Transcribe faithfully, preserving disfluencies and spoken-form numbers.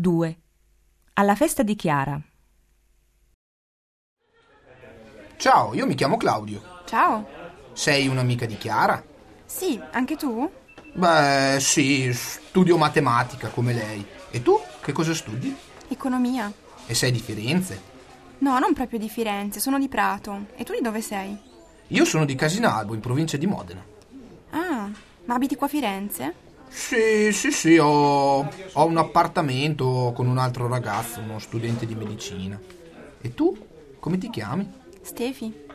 due. Alla festa di Chiara. Ciao, io mi chiamo Claudio. Ciao. Sei un'amica di Chiara? Sì, anche tu? Beh, sì, studio matematica come lei. E tu? Che cosa studi? Economia. E sei di Firenze? No, non proprio di Firenze, sono di Prato. E tu di dove sei? Io sono di Casinalbo, in provincia di Modena. Ah, ma abiti qua a Firenze? Sì, sì, sì, ho, ho un appartamento con un altro ragazzo, uno studente di medicina. E tu? Come ti chiami? Stefi.